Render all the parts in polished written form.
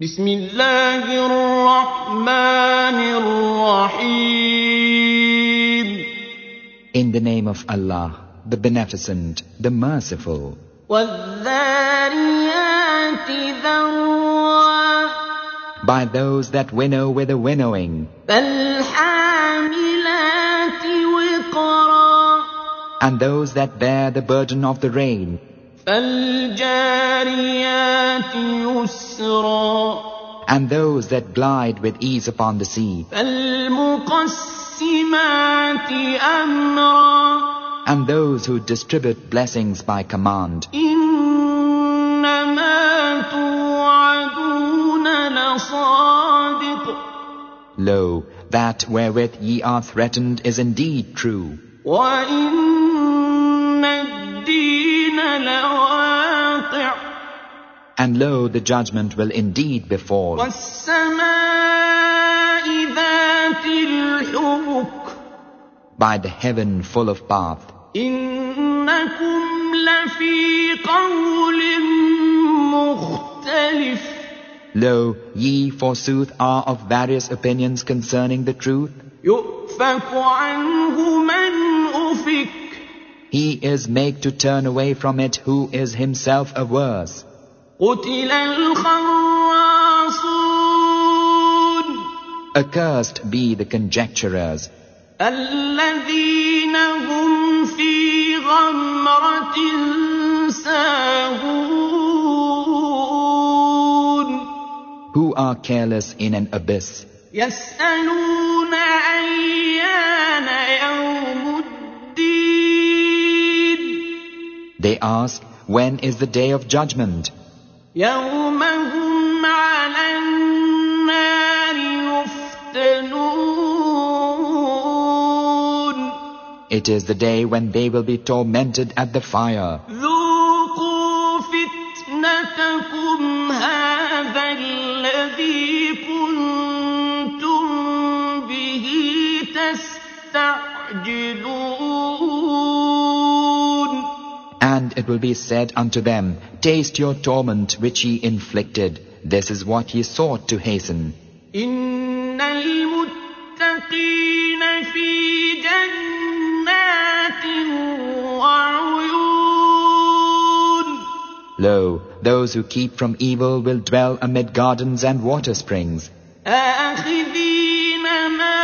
بسم الله الرحمن الرحيم. In the name of Allah, the Beneficent, the Merciful. والذاريات ذروا. By those that winnow with a winnowing, فالحاملات وقرا. and those that bear the burden of the rain, فالجاريات يسرا. and those that glide with ease upon the sea, فالمقسمات أمرا. and those who distribute blessings by command. إنما توعدون لصادق. Lo, that wherewith ye are threatened is indeed true, وإن الدين لواقع. and lo, the judgment will indeed befall. والسماء ذات الحبك. By the heaven full of path, إنكم لفي قول مختلف. lo, ye forsooth are of various opinions concerning the truth. يؤفك عنه من أفك. He is made to turn away from it who is himself averse. قتل الخراصون. Accursed be the conjecturers, الذين هم في غمرة ساهون. who are careless in an abyss. يسألون أيان يوم الدين. They ask, when is the day of judgment? يوم هم على النار يفتنون. It is the day when they will be tormented at the fire. ذوقوا فتنتكم هذا الذي كنتم به تستعجلون. And it will be said unto them, taste your torment which ye inflicted. This is what ye sought to hasten. إن المتقين في جنات وعيون. Lo, those who keep from evil will dwell amid gardens and water springs, آخذين ما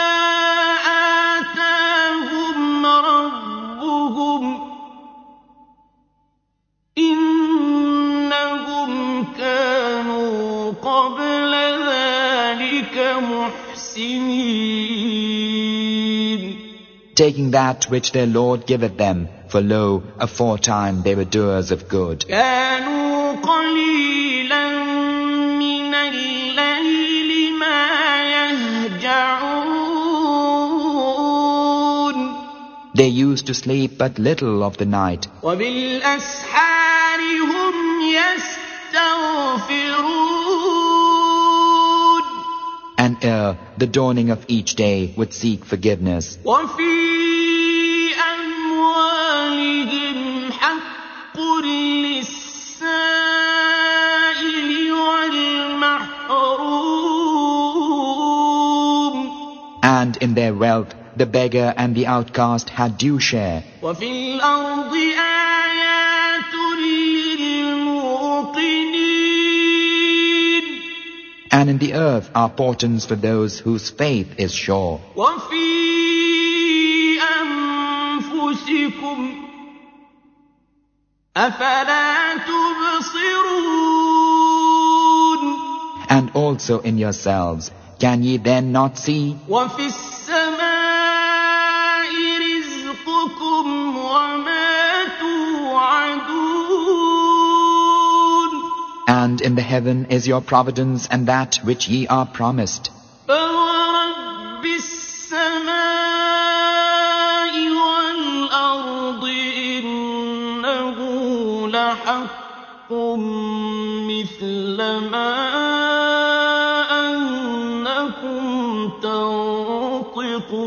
آتاهم ربهم. إنهم كانوا قبل ذلك محسنين. taking that which their Lord giveth them, for lo, aforetime they were doers of good. كانوا قليلا من الليل ما يهجعون. They used to sleep but little of the night, وبالأسحار هم يستغفرون. and ere the dawning of each day would seek forgiveness. وفي أموالهم حق للسائل والمحروم. And in their wealth the beggar and the outcast had due share. وفي الأرض آيات للموقنين. And in the earth are portents for those whose faith is sure. وفي أنفسكم أفلا تبصرون. And also in yourselves, can ye then not see? وفي السماء رزقكم وما توعدون. And in the heaven is your providence and that which ye are promised. فورب السماء والأرض إنه لحق مثل ما أنكم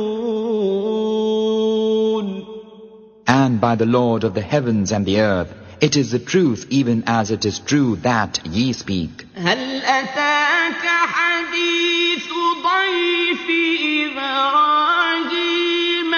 تنطقون. And by the Lord of the heavens and the earth, It is the truth even as it is true that ye speak. هل أتاك حديث ضيف إبراهيم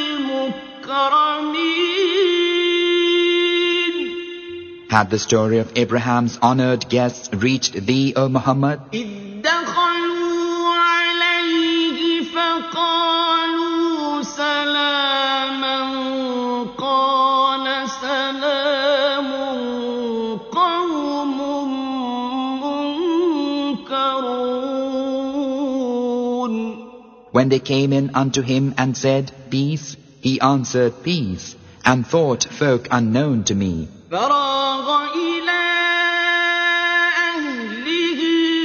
المكرمين Had the story of Abraham's honored guests reached thee, O Muhammad? إذ دخلوا عليه فقالوا سلاما قال سلام قوم منكرون. When they came in unto him and said, Peace, he answered, Peace, and thought folk unknown to me. فراغ إلى أهله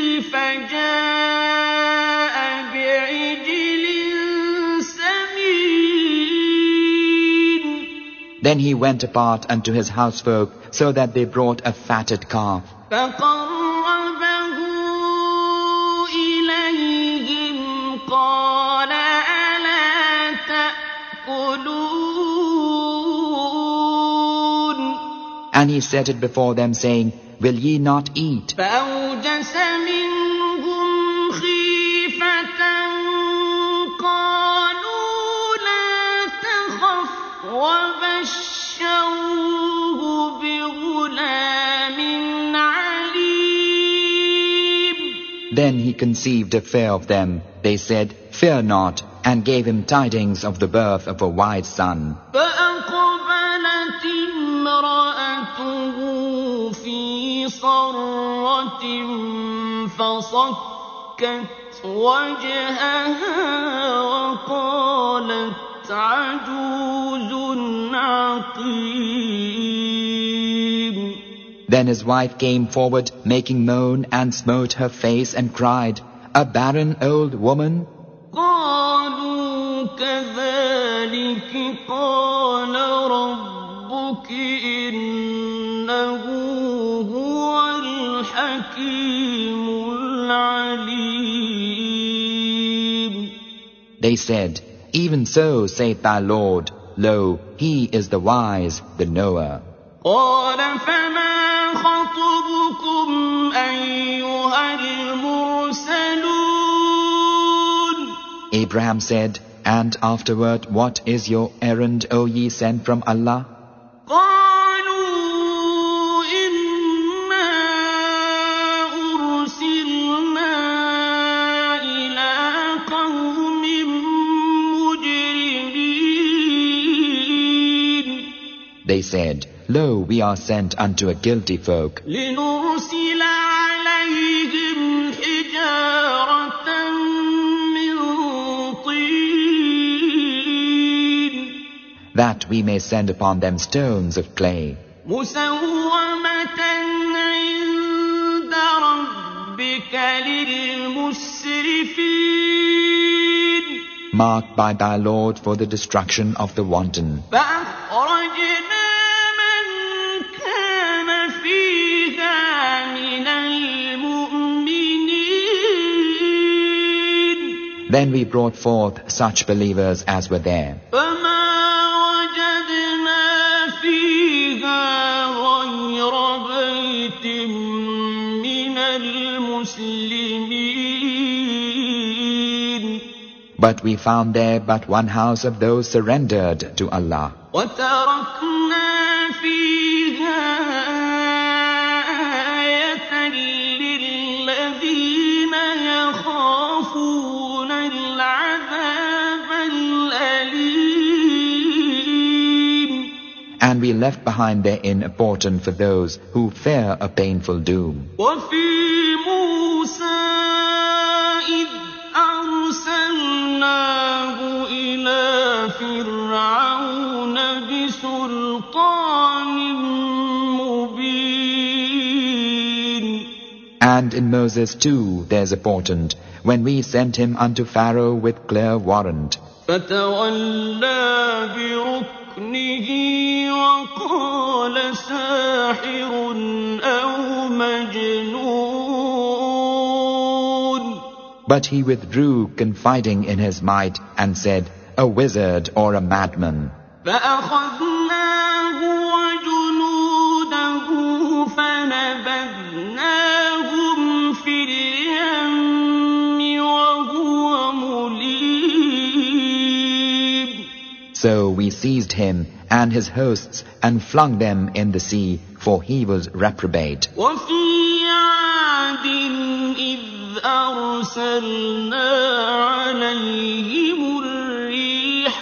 فجاء بعجل سمين. Then he went apart unto his housefolk, so that they brought a fatted calf. فقربه إليهم قال ألا تأكلون. And he set it before them, saying, Will ye not eat? فأوجس منهم خيفة قالوا لا تخف وبشروه بغلام عليم. Then he conceived a fear of them. They said, Fear not, and gave him tidings of the birth of a wise son. فأقبلت امرأته في صرة فصكت وجهها وقالت عجوز عقيم. Then his wife came forward, making moan, and smote her face and cried, A barren old woman? قالوا كذلك قال ربك إنه هو الحكيم العليم. They said, Even so saith thy Lord, Lo, he is the wise, the knower. قال فما خطبكم أيها المرسلون. Abraham said, And afterward, what is your errand, O ye sent from Allah? قالوا إنا أرسلنا إلى قوم مجرمين. They said, Lo, we are sent unto a guilty folk, لنرسل عليهم حجارة من طين that we may send upon them stones of clay, مسومة عند ربك للمسرفين. marked by thy Lord for the destruction of the wanton. فأخرجنا من كان فيها من المؤمنين. Then we brought forth such believers as were there. فما وجدنا فيها غير بيت من المسلمين. But we found there but one house of those surrendered to Allah. وتركنا فيها آية للذين يخافون العذاب الأليم. And we left behind therein a portent for those who fear a painful doom. وفي موسى إذ أرسلناه إلى فرعون بسلطان مبين. And in Moses too there's a portent, when we sent him unto Pharaoh with clear warrant. فتولى بركنه وقال ساحر أو مجنون. But he withdrew, confiding in his might, and said, A wizard or a madman. فأخذناه وجنوده So we seized him and his hosts and flung them in the sea, for he was reprobate. وفي عاد إذ أرسلنا عليهم الريح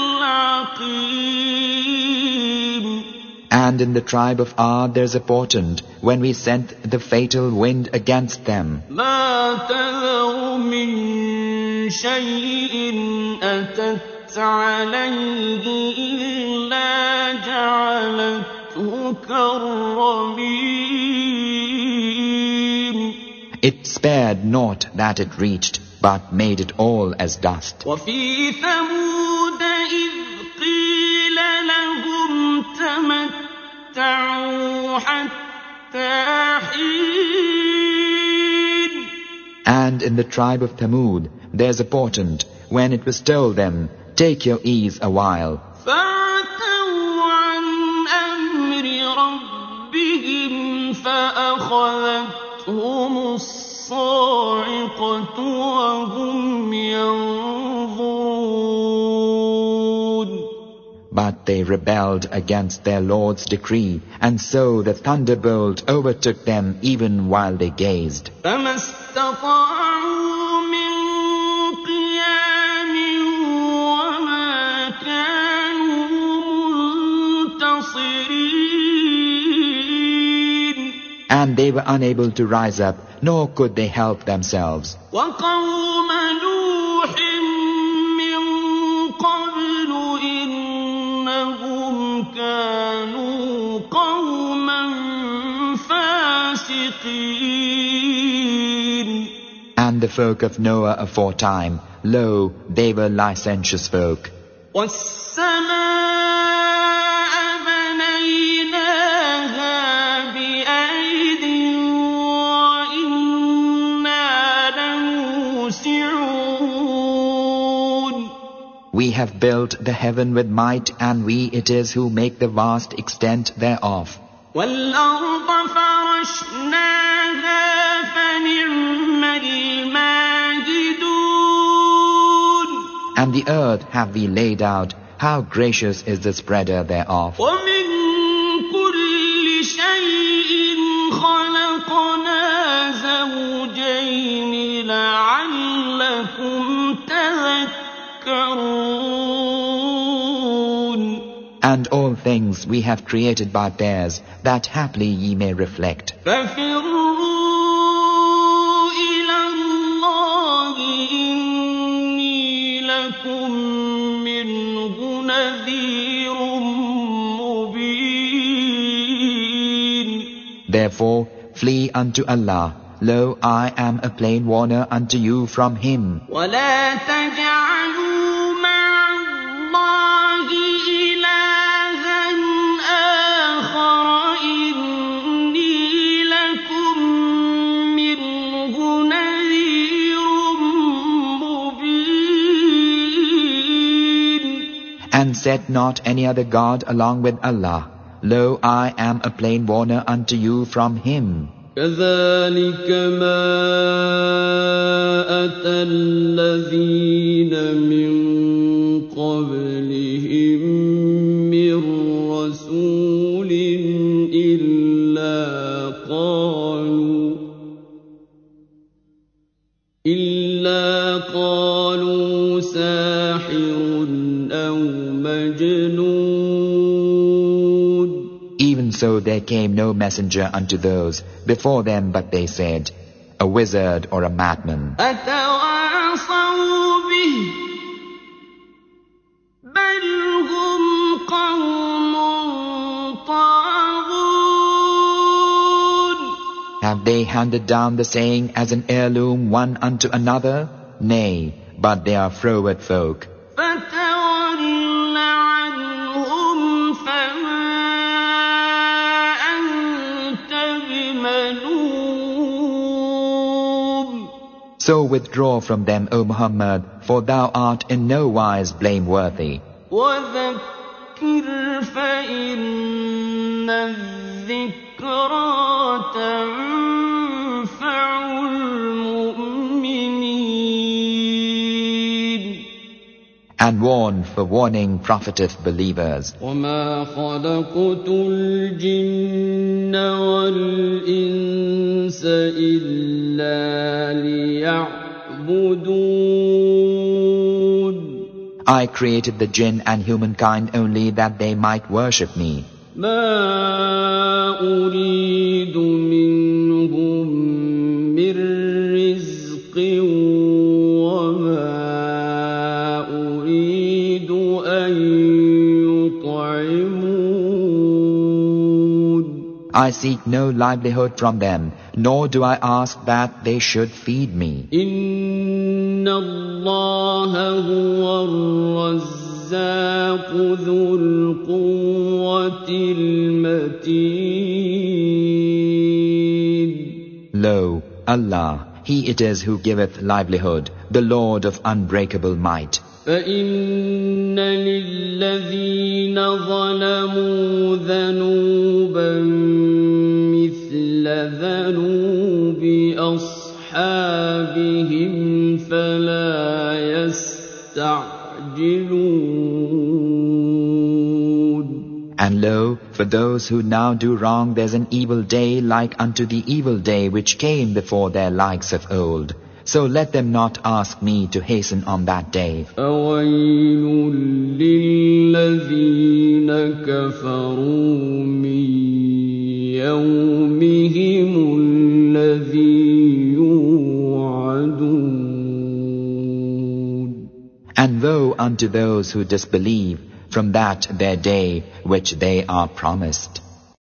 العقيم. And in the tribe of Ad there's a portent, when we sent the fatal wind against them. ما تذر من شيء أتت عليه إلا جعلته كالرميم. It spared naught that it reached, but made it all as dust. وفي ثمود إذ قيل لهم تمتعوا حتى حين. And in the tribe of Thamud there's a portent, when it was told them, take your ease a while. فعتوا عن أمر ربهم فأخذتهم الصاعقة وهم ينظرون. But they rebelled against their Lord's decree, and so the thunderbolt overtook them even while they gazed. فما استطاعوا من قيام وما كانوا منتصرين. And they were unable to rise up, nor could they help themselves. وقوم نوح من قبل إنهم كانوا قوما فاسقين. And the folk of Noah aforetime, lo, they were licentious folk. والسماء بنيناها بأيد وإنا لموسعون. We have built the heaven with might, and we it is who make the vast extent thereof. والأرض فرشناها فنعم الماهدون. And the earth have we laid out, how gracious is the spreader thereof. ومن كل شيء خلقنا زوجين لعلكم تذكرون. And all things we have created by pairs, that haply ye may reflect. ففروا إلى الله إني لكم منه نذير مبين. Therefore flee unto Allah. Lo, I am a plain warner unto you from Him. ولا تجعلوا مع الله إلها آخر إني لكم منه نذير مبين. And set not any other God along with Allah. Lo, I am a plain warner unto you from Him. كذلك ما أتى الذين من قبلهم من رسول إلا قالوا ساحر أو مجنون. Even so there came no messenger unto those before them, but they said, a wizard or a madman. أتواصوا به بل هم قوم طاغون. Have they handed down the saying as an heirloom one unto another? Nay, but they are froward folk. فتول عنهم فما أنت بملوم. So withdraw from them, O Muhammad, for thou art in no wise blameworthy. وذكر فإن الذكرى تنفع المؤمنين. And warn, for warning profiteth believers. وما خلقت الجن والإنس إلا ليعبدون. I created the jinn and humankind only that they might worship me. ما أريد منهم من رزق وما أريد أن يطعمون. I seek no livelihood from them, nor do I ask that they should feed me. إن الله هو الرزاق ذو القوة المتين. Lo, Allah, He it is who giveth livelihood, the Lord of unbreakable might. فإن للذين ظلموا ذنوبا مثل ذنوب أصحابهم فلا يستعجلون. And lo, for those who now do wrong, there's an evil day like unto the evil day which came before their likes of old. So let them not ask me to hasten on that day. فويل للذين كفروا من يومهم الذي يوعدون. And woe unto those who disbelieve from that their day which they are promised.